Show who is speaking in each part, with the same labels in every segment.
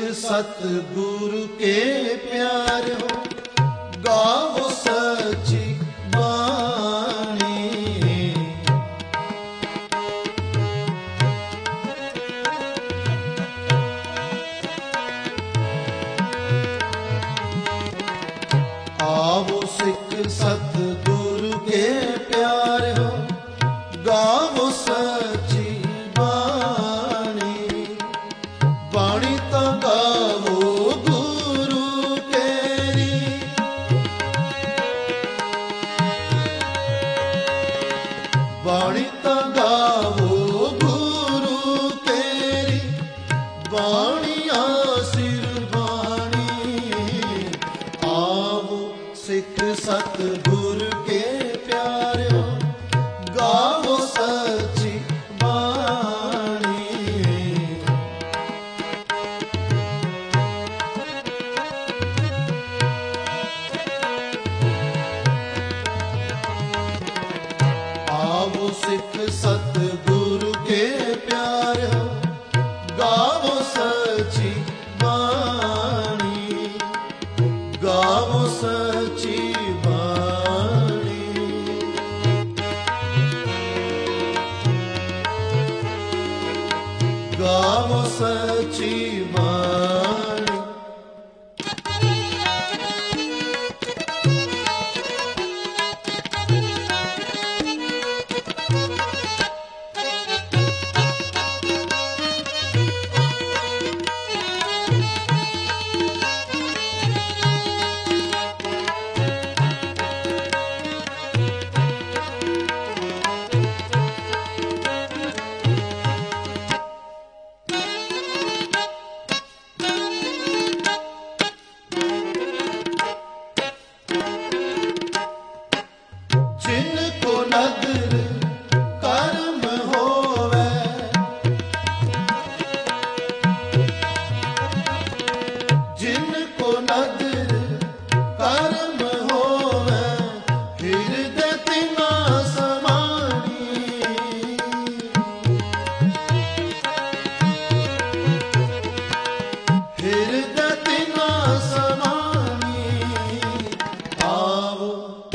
Speaker 1: सतगुरु के प्यार हो, गावो सच्ची बाणी। आवो सिख सतगुरु के प्यार हो, गावो सच्ची बाणी। बाणी तो गावो गुरु तेरी, बाणी तो गावो गुरु तेरी, बाणी आसिर बाणी। आवो सिख सतगुरु के प्यार हो, गावो सच्ची बाणी। आवो सिख सतगुरु के प्यार हो, गावो सच्ची बाणी। गावो सच्ची बाणी। गावो सच्ची बाणी। जिनको नदर कर्म होवे, जिनको नदर कर्म होवे, हृदय तिना समानी। हृदय तिना समानी। आवो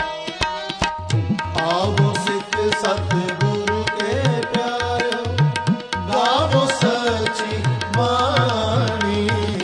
Speaker 1: आवो सिख सतगुरु के प्यार हो, गावो सच्ची बाणी।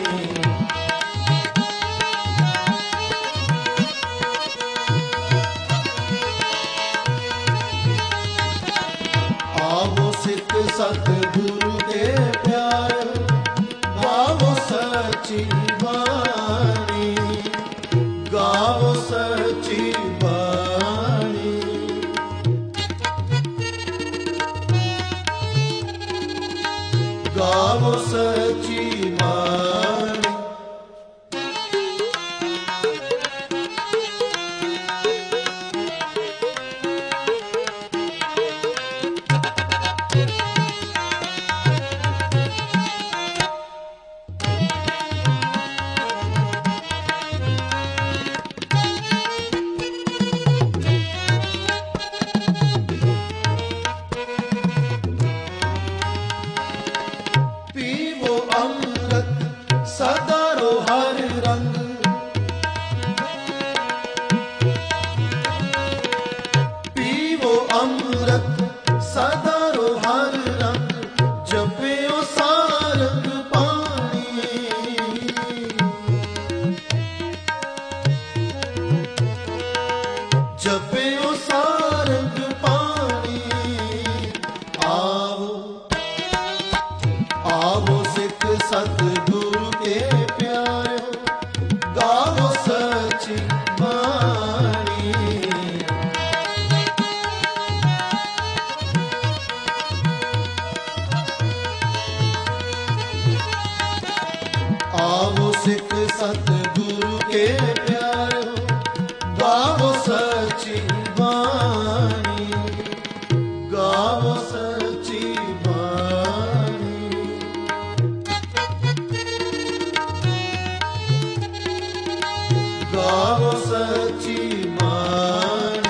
Speaker 1: आवो सिख सतगुरु के प्यार हो, गावो सच्ची बाणी। गावो सच्ची बाणी। गावो सच्ची बाणी। पीवो अमृत सदा रो हर रंग, पीवो अमृत सदा रो हर रंग। जपियो सारंग पानी, जपियो सारंग पानी। आवो आवो सिख सतगुरु के प्यार हो, गावो सच्ची बाणी। आवो सिख सतगुरु के प्यार हो, गावो सच्ची बाणी। गावो सच्ची बाणी। गावो सच्ची बाणी।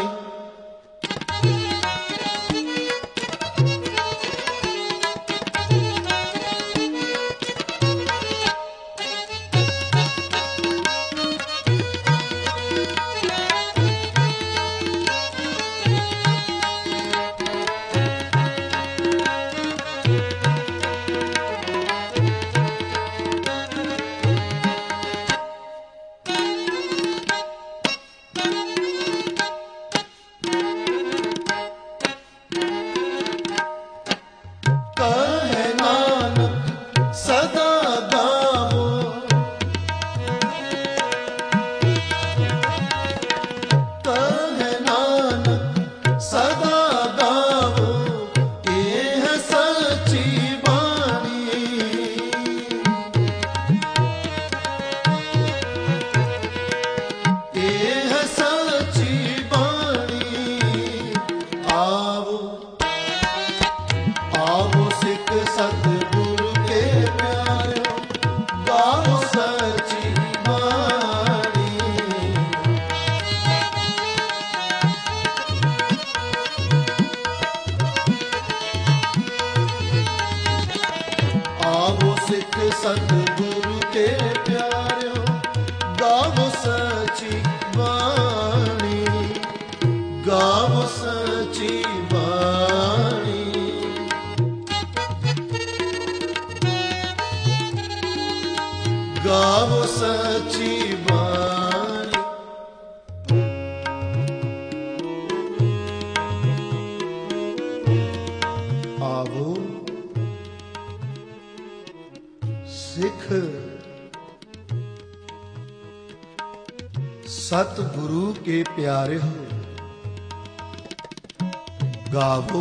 Speaker 1: गावो सच्ची बाणी। आवो सिख सतगुरु के प्यारो, गावो सच्ची बाणी, गावो सच्ची बाणी। गावो सच्ची बाणी। आवो सिख सतगुरु के प्यारे हो, गावो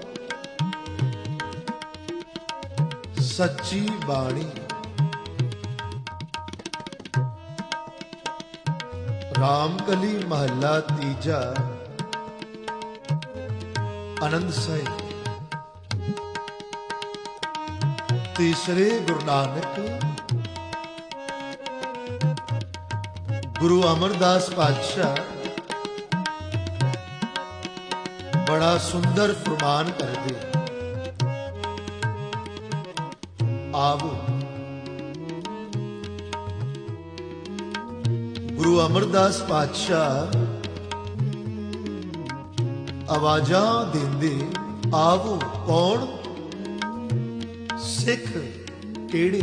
Speaker 1: सच्ची बाणी। रामकली महला तीजा आनंद साहिब। तीसरे गुरु नानक गुरु अमरदास पातशाह बड़ा सुंदर फरमान कर दे। आवो गुरु अमरदास पातशाह आवाजा देंदे, आवो कौन सिख केड़े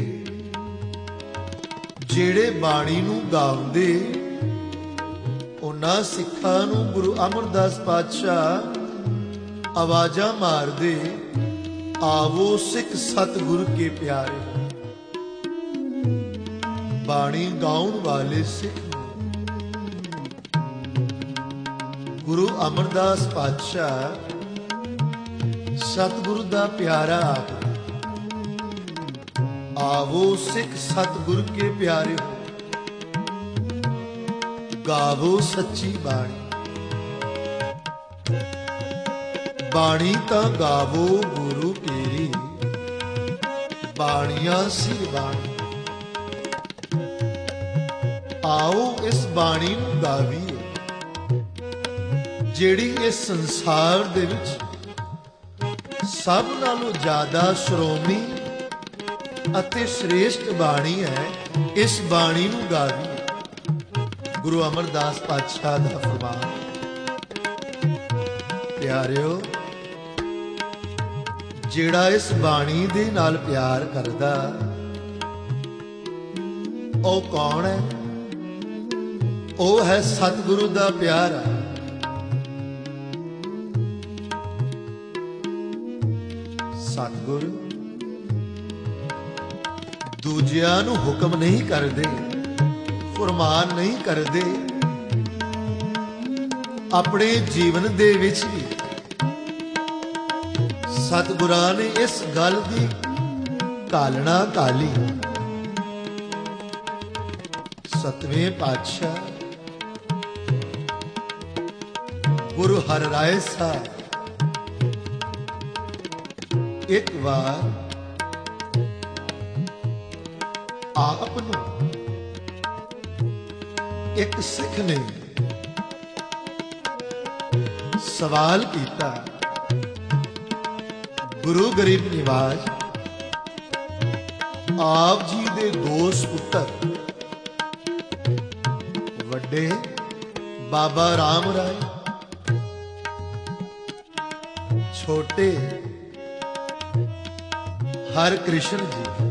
Speaker 1: जेड़े बाणी नूं गावंदे। उन्हां सिखां नूं गुरु अमरदास पातशाह आवाजा मारदे, आवो सिख सतगुरु के प्यारे। बाणी गाउण वाले सिख गुरु अमरदास पातशाह सतगुरु दा प्यारा आखदे। आवो सिख सतगुरु के प्यारे हो, गावो सच्ची बाणी। बाणी तां गावो गुरु केरी, बाणियां सिर बाणी। आओ इस बाणी नूं गावीए जेड़ी इस संसार दे विच सब नालों ज्यादा श्रोमणी अते श्रेष्ठ बाणी है। इस बाणी नूं गावी। गुरु अमरदास पातशाह दा फरमान। प्यारिओ, जेड़ा इस बाणी दे नाल प्यार करदा ओ कौन है? ओ है सतगुरु दा प्यारा। सतगुरु दूजियां नूं हुक्म नहीं करदे, फरमान नहीं करदे। अपने जीवन दे विच भी सतगुरां ने इस गल दी कालना काली। सतवें पातशाह गुरु हर राय साहब एक बार आप नूं एक सिख ने सवाल किया। गुरु गरीब निवाज आप जी दे दो सुपुत्र वड्डे बाबा राम राय, छोटे हर कृष्ण जी,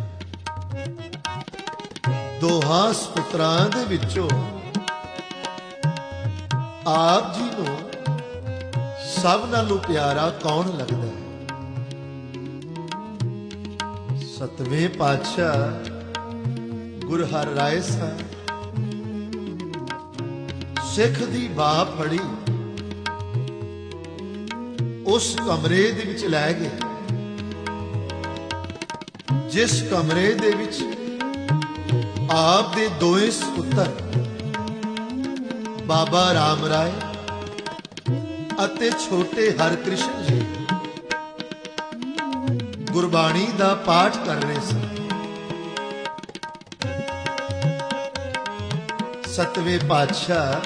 Speaker 1: दोहां सुपुत्रां दे विचों आप जी नूं सब नालों प्यारा कौन लगदा है? सतवें पातशाह गुरु हर राय साहब सिख दी बाह फड़ी उस कमरे दे विच लै गए जिस कमरे दे विच आप दे दोए सुपुत्र बाबा राम राय अते छोटे हर कृष्ण जी गुरबाणी दा पाठ कर रहे सन। ਸਤਵੇਂ ਪਾਤਸ਼ਾਹ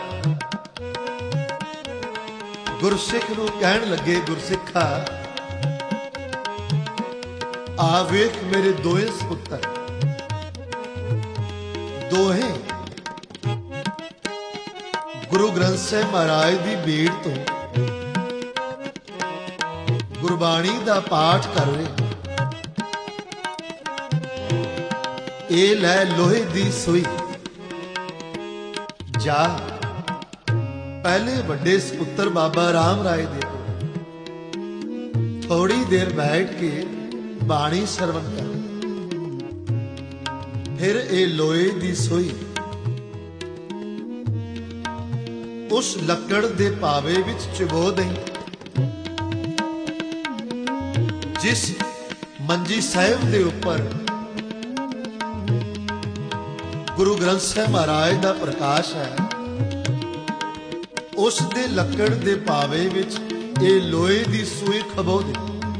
Speaker 1: ਗੁਰਸਿੱਖ ਨੂੰ ਕਹਿਣ ਲੱਗੇ, ਗੁਰਸਿੱਖਾ ਆ ਵੇਖ ਮੇਰੇ ਦੋਹੇ ਸਪੁੱਤਰ, ਦੋਹੇ ਗੁਰੂ ਗ੍ਰੰਥ ਸਾਹਿਬ ਮਹਾਰਾਜ ਦੀ ਬੀੜ ਤੋਂ ਗੁਰਬਾਣੀ ਦਾ ਪਾਠ ਕਰ ਰਹੇ। ਇਹ ਲੈ ਲੋਹੇ ਦੀ ਸੂਈ, ਜਾ ਪਹਿਲੇ ਵੱਡੇ ਸਪੁੱਤਰ ਬਾਬਾ ਰਾਮ ਰਾਏ ਦੇ ਥੋੜੀ ਦੇਰ ਬੈਠ ਕੇ ਬਾਣੀ ਸਰਵਣ ਕਰ। ਫਿਰ ਇਹ ਲੋਹੇ ਦੀ ਸੂਈ ਉਸ ਲੱਕੜ ਦੇ ਪਾਵੇ ਵਿੱਚ ਚੁਬੋ ਦੇਈ ਜਿਸ ਮੰਜੀ ਸਾਹਿਬ ਦੇ ਉੱਪਰ ਗੁਰੂ ਗ੍ਰੰਥ ਸਾਹਿਬ ਮਹਾਰਾਜ ਦਾ ਪ੍ਰਕਾਸ਼ ਹੈ। ਉਸ ਦੇ ਲੱਕੜ ਦੇ ਪਾਵੇ ਵਿੱਚ ਇਹ ਲੋਹੇ ਦੀ ਸੂਈ ਖਬੋ ਦੇ।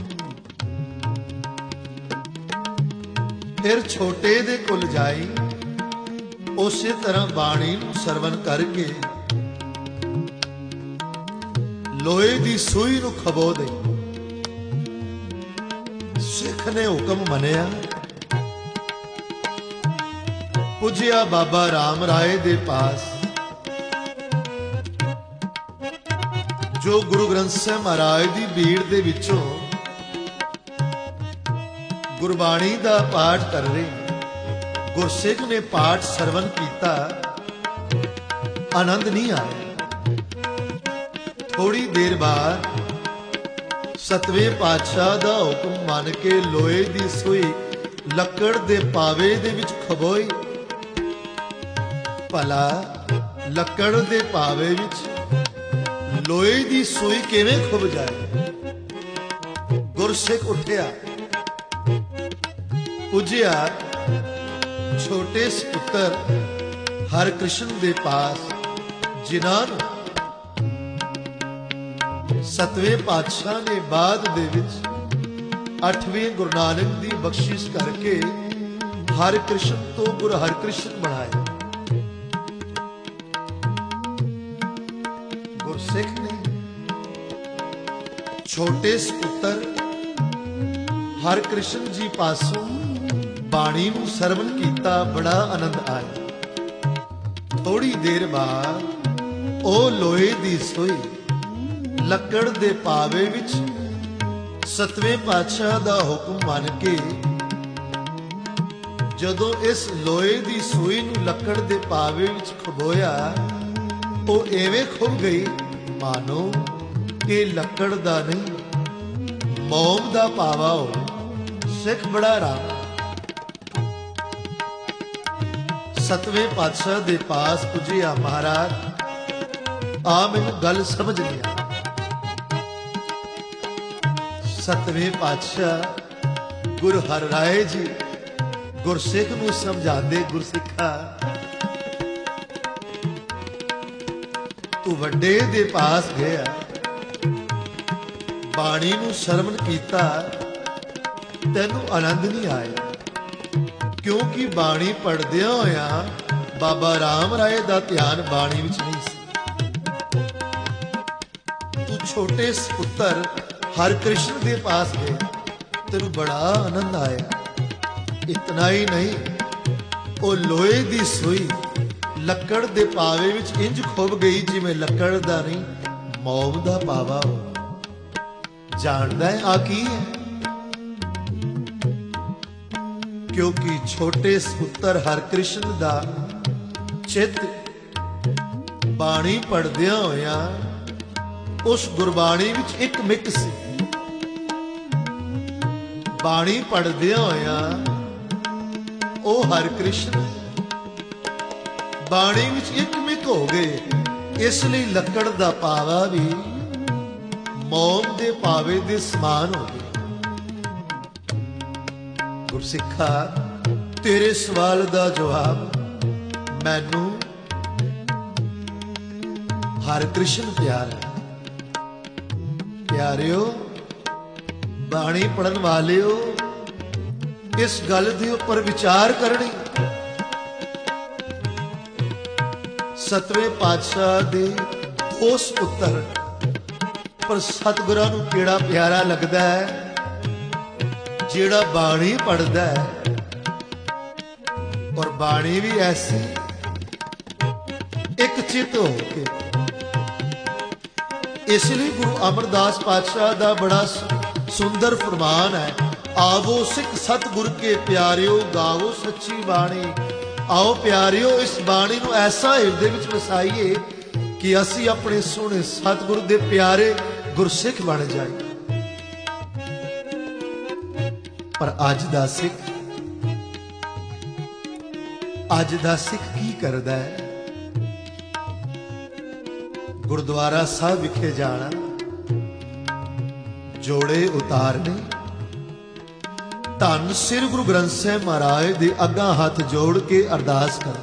Speaker 1: ਫਿਰ ਛੋਟੇ ਦੇ ਕੋਲ ਜਾਈ, ਉਸੇ ਤਰ੍ਹਾਂ ਬਾਣੀ ਨੂੰ ਸਰਵਨ ਕਰਕੇ ਲੋਹੇ ਦੀ ਸੂਈ ਨੂੰ ਖਬੋ ਦੇ। ਸਿੱਖ ਨੇ ਹੁਕਮ ਮੰਨਿਆ, ਪੁੱਜਿਆ ਬਾਬਾ ਰਾਮ ਰਾਏ ਦੇ ਪਾਸ, ਜੋ ਗੁਰੂ ਗ੍ਰੰਥ ਸਾਹਿਬ ਮਹਾਰਾਜ ਦੀ ਬੀੜ ਦੇ ਵਿੱਚੋਂ ਗੁਰਬਾਣੀ ਦਾ ਪਾਠ ਕਰ ਰਹੇ। ਗੁਰਸਿੱਖ ਨੇ ਪਾਠ ਸਰਵਨ ਕੀਤਾ, ਆਨੰਦ ਨਹੀਂ ਆਇਆ। ਥੋੜੀ ਦੇਰ ਬਾਅਦ ਸਤਵੇਂ ਪਾਤਸ਼ਾਹ ਦਾ ਹੁਕਮ ਮੰਨ ਕੇ ਲੋਹੇ ਦੀ ਸੂਈ ਲੱਕੜ ਦੇ ਪਾਵੇ ਦੇ ਵਿੱਚ ਖਬੋਈ। ਭਲਾ ਲੱਕੜ ਦੇ ਪਾਵੇ ਵਿੱਚ ਲੋਹੇ ਦੀ ਸੂਈ ਕਿਵੇਂ ਖੁੱਭ ਜਾਏ? ਗੁਰਸਿੱਖ ਉੱਠਿਆ, ਪੁੱਜਿਆ ਛੋਟੇ ਸਪੁੱਤਰ ਹਰਿਕ੍ਰਿਸ਼ਨ ਦੇ ਪਾਸ, ਜਿਨ੍ਹਾਂ ਨੂੰ ਸਤਵੇਂ ਪਾਤਸ਼ਾਹ ਨੇ ਬਾਅਦ ਦੇ ਵਿੱਚ 8ਵੇਂ ਗੁਰੂ ਨਾਨਕ ਦੀ ਬਖਸ਼ਿਸ਼ ਕਰਕੇ ਹਰਿਕ੍ਰਿਸ਼ਨ ਤੋਂ ਗੁਰੂ ਹਰਿਕ੍ਰਿਸ਼ਨ ਬਣਾਇਆ। ਗੁਰਸਿੱਖ ਨੇ ਛੋਟੇ ਸਪੁੱਤਰ ਹਰਿਕ੍ਰਿਸ਼ਨ ਜੀ ਪਾਸੋਂ ਬਾਣੀ ਨੂੰ ਸਰਵਨ ਕੀਤਾ, ਬੜਾ ਆਨੰਦ ਆਇਆ। ਥੋੜੀ ਦੇਰ ਬਾਅਦ ਉਹ ਲੋਹੇ ਦੀ ਸੂਈ ਲੱਕੜ ਦੇ ਪਾਵੇ ਵਿੱਚ ਸਤਵੇਂ ਪਾਤਸ਼ਾਹ ਦਾ ਹੁਕਮ ਮੰਨ ਕੇ ਜਦੋਂ ਇਸ ਲੋਹੇ ਦੀ ਸੂਈ ਨੂੰ ਲੱਕੜ ਦੇ ਪਾਵੇ ਵਿੱਚ ਖਬੋਇਆ, ਉਹ ਐਵੇਂ ਖੁੱਭ ਗਈ ਮਾਨੋ ਕਿ ਲੱਕੜ ਦਾ ਨਹੀਂ ਮੋਮ ਦਾ ਪਾਵਾ ਹੋ। ਸਿੱਖ ਬੜਾ ਰਾਮ ਸਤਵੇਂ ਪਾਤਸ਼ਾਹ ਦੇ ਪਾਸ ਪੁੱਜਿਆ, ਮਹਾਰਾਜ ਆ ਮੈਨੂੰ ਗੱਲ ਸਮਝ ਲਿਆ। ਸਤਵੇਂ ਪਾਤਸ਼ਾਹ ਗੁਰੂ ਹਰਿ ਰਾਏ ਜੀ ਗੁਰਸਿੱਖ ਨੂੰ ਸਮਝਾਉਂਦੇ, ਗੁਰਸਿੱਖਾ ਤੂੰ ਵੱਡੇ ਦੇ ਪਾਸ ਗਿਆ, ਬਾਣੀ ਨੂੰ ਸਰਵਨ ਕੀਤਾ, ਤੈਨੂੰ ਆਨੰਦ ਨਹੀਂ ਆਇਆ, ਕਿਉਂਕਿ ਬਾਣੀ ਪੜ੍ਹਦਿਆਂ ਹੋਇਆਂ ਬਾਬਾ ਰਾਮ ਰਾਏ ਦਾ ਧਿਆਨ ਬਾਣੀ ਵਿੱਚ ਨਹੀਂ ਸੀ। ਤੂੰ ਛੋਟੇ ਸਪੁੱਤਰ ਹਰਿਕ੍ਰਿਸ਼ਨ ਦੇ ਪਾਸ ਗਏ, ਤੈਨੂੰ ਬੜਾ ਆਨੰਦ ਆਇਆ। ਇਤਨਾ ਹੀ ਨਹੀਂ, ਉਹ ਲੋਹੇ ਦੀ ਸੂਈ ਲੱਕੜ ਦੇ ਪਾਵੇ ਵਿੱਚ ਇੰਜ ਖੁੱਭ ਗਈ ਜਿਵੇਂ ਲੱਕੜ ਦਾ ਨਹੀਂ ਮੋਮ ਦਾ ਪਾਵਾ ਹੋ। ਜਾਣਦਾ ਹੈ ਆ ਕੀ ਹੈ? ਕਿਉਂਕਿ ਛੋਟੇ ਸਪੁੱਤਰ ਹਰਿਕ੍ਰਿਸ਼ਨ ਦਾ ਚਿੱਤ ਬਾਣੀ ਪੜ੍ਹਦਿਆਂ ਹੋਇਆਂ ਉਸ ਗੁਰਬਾਣੀ ਵਿੱਚ ਇੱਕ ਮਿੱਕ ਸੀ। ਬਾਣੀ ਪੜ੍ਹਦਿਆਂ ਹੋਇਆਂ ਉਹ ਹਰਿਕ੍ਰਿਸ਼ਨ ਬਾਣੀ ਵਿੱਚ ਇੱਕ ਮਿੱਕ ਹੋ ਗਏ। ਇਸ ਲਈ ਲੱਕੜ ਦਾ ਪਾਵਾ ਵੀ ਮੋਮ ਦੇ ਪਾਵੇ ਦੇ ਸਮਾਨ ਹੋ ਗਿਆ। ਗੁਰਸਿੱਖਾ ਤੇਰੇ ਸਵਾਲ ਦਾ ਜਵਾਬ ਮੈਨੂੰ ਹਰਿਕ੍ਰਿਸ਼ਨ ਪਿਆਰਾ। ਪਿਆਰਿਓ, ਬਾਣੀ ਪੜਨ ਵਾਲਿਓ, ਇਸ ਗੱਲ ਦੇ ਉੱਪਰ ਵਿਚਾਰ ਕਰਨੀ। सतवें पातशाह दे उस पुत्र पर सतगुरां नूं किहड़ा प्यारा लगदा है जिहड़ा बाणी पढ़दा है, और बाणी भी ऐसी एक चित हो के। इसलिए गुरु अमरदास पातशाह दा बड़ा सुंदर फरमान है, आवो सिख सतगुर के प्यारिओ गावो सच्ची बाणी। आओ प्यारिओ इस बाणी नूं ऐसा हिरदे विच वसाईए कि असी अपने सोहणे सतगुर दे प्यारे गुरसिख बन जाए। पर अज दा सिख की करदा है? गुरुद्वारा साहब विखे जाना, जोड़े उतारने, धन सिर गुरु ग्रंथ साहिब महाराज दे अग्गां हथ जोड़ के अरदास कर,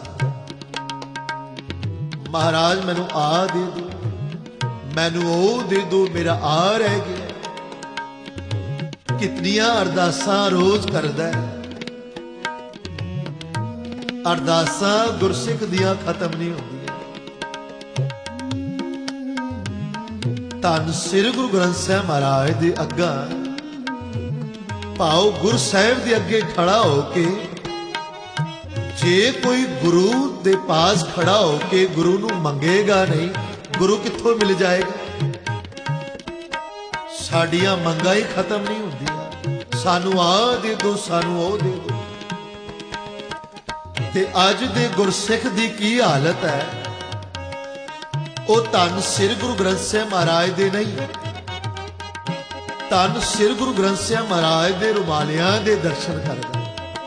Speaker 1: महाराज मैनू आ दे दो, मैनू ओ दे दो, मेरा आ रह गया। कितनियां अरदासां रोज करदा है, अरदासां गुरसिख दियां खत्म नहीं होंदियां। धन सिर गुरु ग्रंथ साहिब महाराज दे अग्गां भाव गुरु साहिब दे अगे खड़ा होके, जे कोई गुरु दे पास खड़ा होके गुरु नूं मंगेगा नहीं, गुरु कित्थों मिल जाएगा? साडियां मंगां ही खत्म नहीं होंदियां, सानू आ दे दो, सानू ओ दे दो। ते अज दे गुरसिख दी की हालत है? ओ धन सिर गुरु ग्रंथ साहिब महाराज दे नहीं, धन सिर गुरु ग्रंथ साहिब महाराज दे रुमालियां दे दर्शन करदा।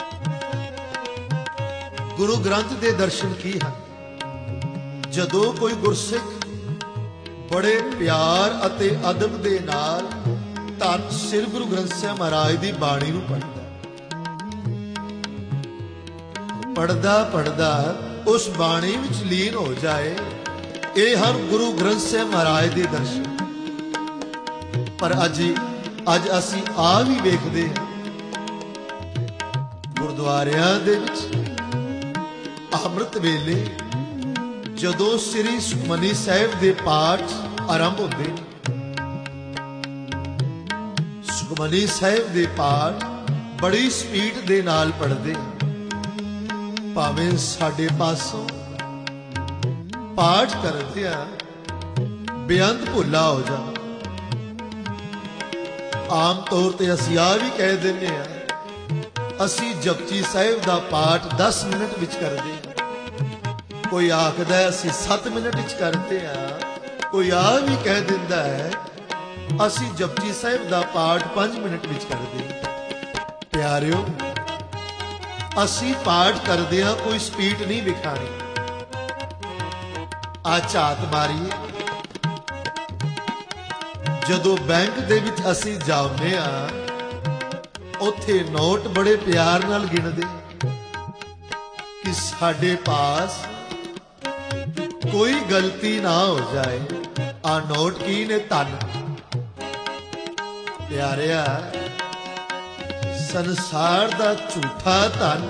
Speaker 1: गुरु ग्रंथ दे दर्शन की हन? जदों कोई गुरसिख बड़े प्यार अते अदब दे नाल धन सिर गुरु ग्रंथ साहिब महाराज दी बाणी नूं पढ़दा पढ़दा उस बाणी विच लीन हो जाए, ये हर गुरु ग्रंथ साहिब महाराज दे दर्शन। पर अज असी आ भी वेखदे गुरुद्वारियां दे विच अमृत वेले जदों श्री सुखमनी साहिब दे पाठ आरंभ होंदे, सुखमनी साहिब दे पाठ बड़ी स्पीड दे नाल पढ़दे, भावें साडे पासों पाठ करदियां बेअंत भुला हो जा। आम तौर ते असीं आ भी कह दिंदे आ, असीं जपजी साहिब दा पाठ 10 मिनट विच करदे आ, कोई आखदा है असीं 7 मिनट विच करदे आ, कोई आ भी कह दिंदा है असीं जपजी साहिब दा पाठ 5 मिनट विच करदे आ। प्यारिओ, असीं पाठ करदिआं कोई स्पीड नहीं विखाणी। आ झात मारीए, जदों बैंक दे विच असीं जाउंदे आ, उत्थे नोट बड़े प्यार नाल गिणदे कि साडे पास कोई गलती ना हो जाए। आ नोट की ने? धन। प्यारिया, संसार दा झूठा धन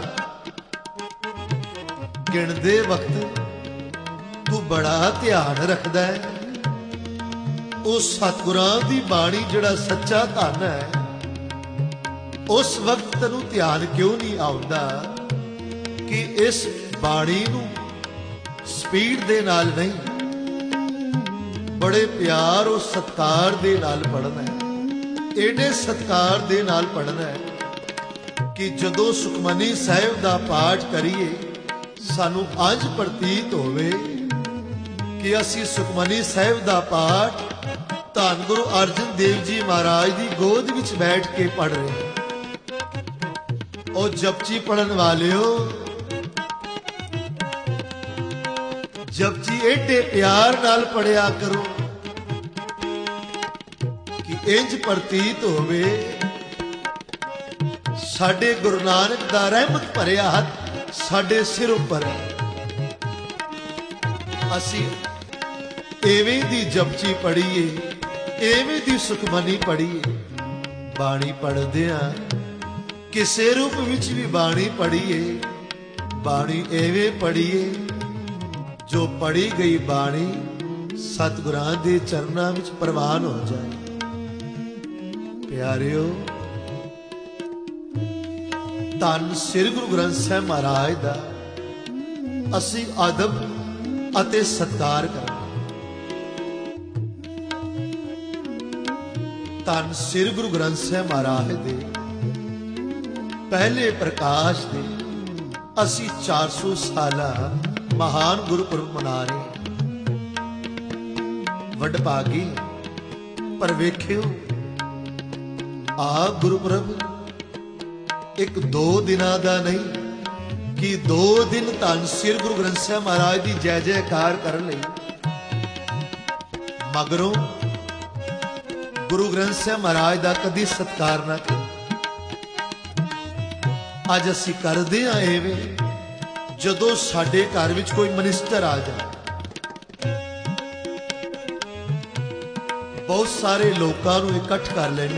Speaker 1: गिणदे वक्त तू बड़ा ध्यान रखदा है, उस सतगुरां दी बाणी जिहड़ा सच्चा धन है, उस वक्त तैनूं ध्यान क्यों नहीं आउंदा कि इस बाणी नूं स्पीड दे नाल नहीं, बड़े प्यार और सत्कार दे नाल पढ़ना है। एडे सत्कार दे नाल पढ़ना है कि जदों सुखमनी साहिब दा पाठ करिए सानूं अंज प्रतीत होवे कि असी सुखमनी साहिब दा पाठ धन गुरु अर्जन देव जी महाराज दी गोद विच बैठ के पढ़ रहे हैं। और जपजी पढ़न वालिओ, जपजी एडे प्यार नाल पढ़िया करो कि इंज प्रतीत होवे साडे गुरु नानक दा रहमत भरिया हथ साडे सिर उपर है। असी एवें दी जपजी पढ़ीए, एवें दी सुखमनी पढ़ीए। बाणी पढ़दिया किसे रूप विच भी बाणी पढ़ीए, बाणी एवें पढ़ीए जो पढ़ी गई बाणी सतगुरां दे चरनां विच प्रवान हो जाए। प्यारिओ, धन श्री गुरु ग्रंथ साहिब महाराज दा असीं अदब अते सत्कार करें। धन श्री गुरु ग्रंथ साहिब महाराज दे पहले प्रकाश दे असी 400 साला महान गुरपुरब मना रहे। वडभागी पर वेख्यो आ गुरपुरब एक 2 दिनां दा नहीं कि 2 दिन धन श्री गुरु ग्रंथ साहिब महाराज की जय जयकार कर लई। मगरों गुरु ग्रंथ साहिब महाराज का कदी सत्कार ना किया। अज असी करदे हां इवें जदों साडे घर विच कोई मिनिस्टर आ जाए। बहुत सारे लोकां नूं इकट्ठ कर लैने,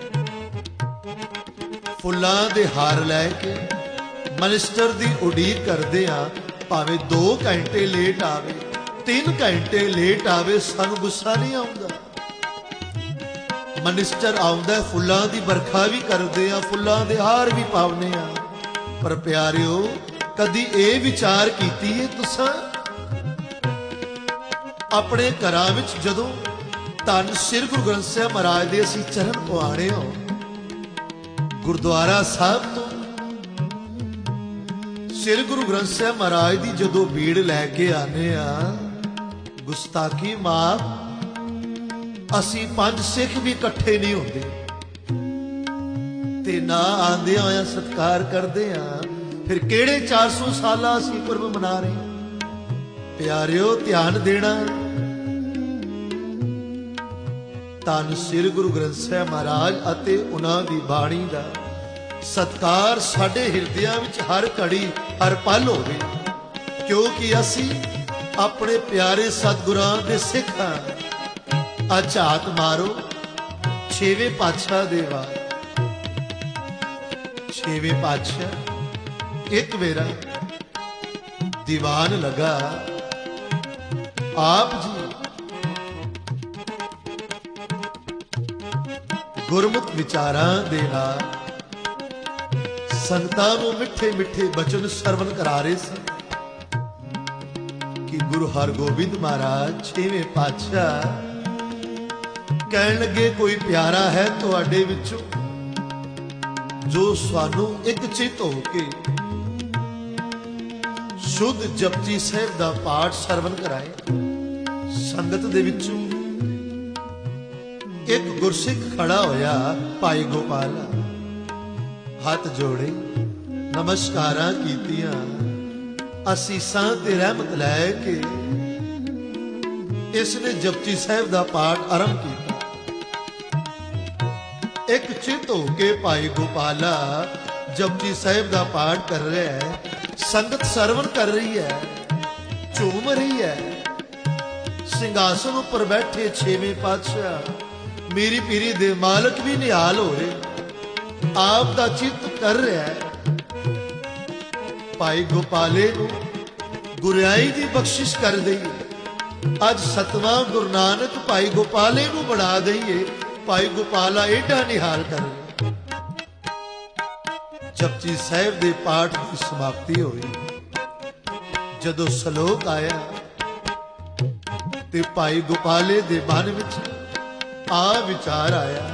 Speaker 1: फुल्लां दे हार लैके मिनिस्टर दी उडीक करदे हां। भावें 2 घंटे लेट आवे, 3 घंटे लेट आवे, सानूं गुस्सा नहीं आउंदा। मिनिस्टर आउंदा, फुल्लां दी बरखा भी करदे आ, फुल्लां दे हार भी पावने आ। पर प्यारिओ, कदी ये विचार कीती है तुसां अपने घरां विच जदों धन श्री गुरु ग्रंथ साहिब महाराज दे असीं चरण पवाणे हो, गुरुद्वारा साहिब तो श्री गुरु ग्रंथ साहिब महाराज दी जदों भीड़ लैके आने आ, गुस्ताखी माफ, असीं 5 सिख भी इकट्ठे नहीं होंदे ते ना आंदे होया सत्कार करदे हां। फिर केड़े 400 साला असीं पुरब मना रहे। प्यारिओ, ध्यान देना, धन श्री गुरु ग्रंथ साहिब महाराज अते उन्हां दी बाणी दा सत्कार साडे हिरदियां विच हर घड़ी हर पल होवे, क्योंकि असीं अपने प्यारे सतगुरां दे सिख हां। अज हाथ मारो 6वें पातशाह दे वार। 6वें पातशाह एक वेरा दीवान लगा, आप जी गुरमुख विचारां दे नाल संगतां नूं मिठे मिठे बचन सरवण करा रहे सन कि गुरु हरगोबिंद महाराज 6वें पातशाह कहण लगे, कोई प्यारा है तुहाडे विचों जो सानू एक चित हो के शुद्ध जपजी साहिब दा पाठ सरवण कराए। संगत दे विचों एक गुरसिख खड़ा होया, भाई गोपाला, हाथ जोड़े नमस्कारां कीतियां, असीसां ते रहमत लैके इसने जपजी साहिब दा पाठ आरंभ किया। एक चित होके भाई गोपाला जपजी साहिब दा पाठ कर रहा है, संगत सरवण कर रही है, झूम रही है। सिंहासन उपर बैठे 6वें पातशाह मेरी पीरी दे मालक भी निहाल होए, आप दा चित कर रहा है। भाई गोपाले नूं गुरियाई दी बख्शिश कर दईए। अज 7वां गुरु नानक भाई गोपाले नूं बना दईए। भाई गोपाला एडा निहाल कर। जपजी साहिब दे पाठ की समाप्ति हुई। जदों सलोक आया ते भाई गोपाले दे मन विच आ विचार आया,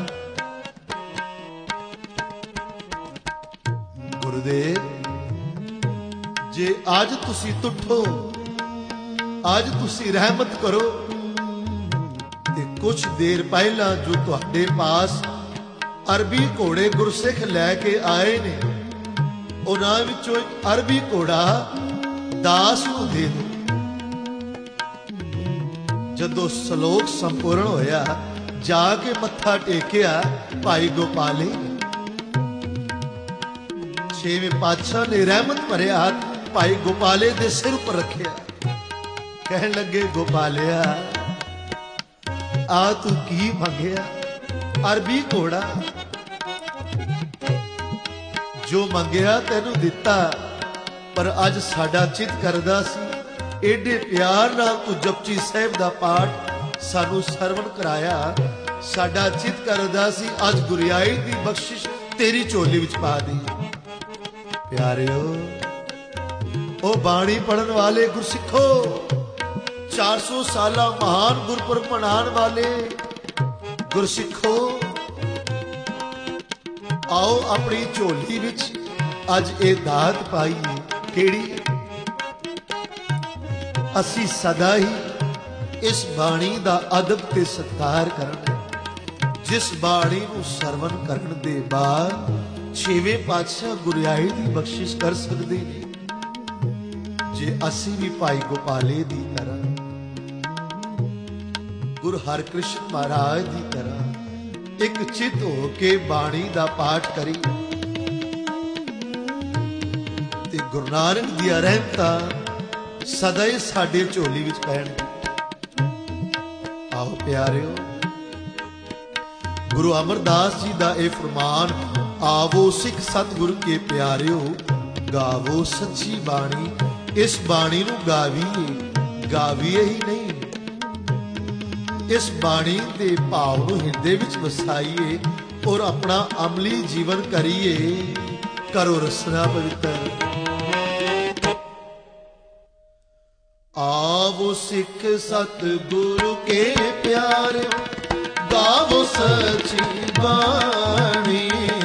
Speaker 1: गुरुदेव जे आज तुसी तुठो, आज तुसी रहमत करो ते कुछ देर पहला जो तुहाडे पास अरबी घोड़े गुरसिख लैके आए ने, उन्हां विचों एक अरबी घोड़ा दास नूं दे दो। जदों सलोक संपूर्ण होया, जाके मत्था टेकिया भाई गोपाले। 6वें पातशाह ने रहमत भरे हाथ भाई गोपाले दे सिर पर रखिया। कहन लगे, गोपालिया आ तू की मंगया? अरबी घोड़ा जो मंगया तेनू दिता, पर अज साडा चित करदा सी एडे प्यार नाल तू जपजी साहिब दा पाठ सानू सरवण कराया। साडा चित करदा सी अज गुरियाई दी बख्शिश तेरी झोली विच पा दी। प्यारिओ ओ बाणी पढ़न वाले गुरसिखो, 400 साला महान गुरपुरब मनाने वाले गुरसिखो, आओ अपनी झोली विच अज ये दात पाईए। केड़ी? असी सदा ही इस बाणी दा अदब ते सत्कार करना। जिस बाणी नूं सरवण करन दे बाद छेवें पातशाह गुरियाई दी बख्शिश कर सकते हैं। जे असी भी भाई गोपाले दी तरह, गुरु हरकृष्ण महाराज दी तरह एक चित हो के बाणी दा पाठ करी ते गुरु नानक दी रहमतां सदा ही साडे झोली विच पैण। आओ प्यारिओ, गुरु अमरदास जी दा ए फरमान, आवो सिख सतगुरु के प्यारिओ, गावो सच्ची बाणी। इस बाणी नूं गावीए, गावीए ही नहीं, इस बाणी दे भाव नूं हिरदे विच वसाईए और अपना अमली जीवन करिए। करो रसना पवित्र। आवो सिख सतगुरु के प्यारे, गावो सच्ची बाणी।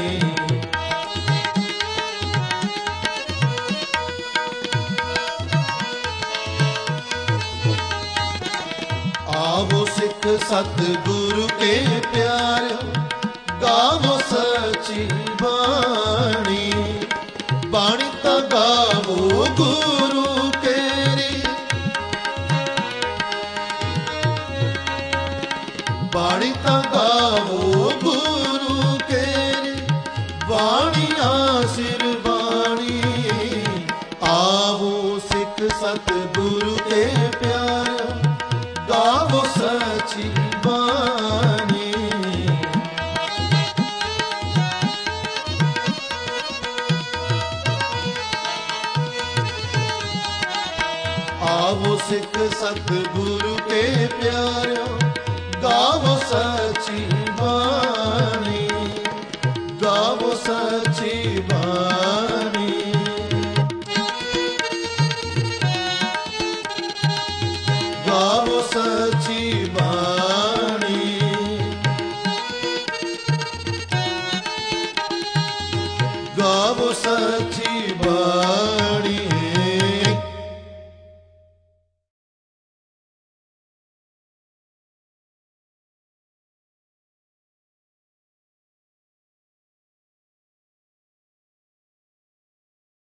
Speaker 1: आवो सिख सतगुरु के प्यारे, गावो सच्ची बाणी। बाणी ता गावो गुरु केरी, बाणी ता गावो गुरु केरी, बाणिया सिर बाणी। आवो सिख सतगुरु के प्यारे, गावो सच्ची बाणी। आवो सिख सतगुरु के प्यारे, गावो सच्ची बाणी। गावो सच्ची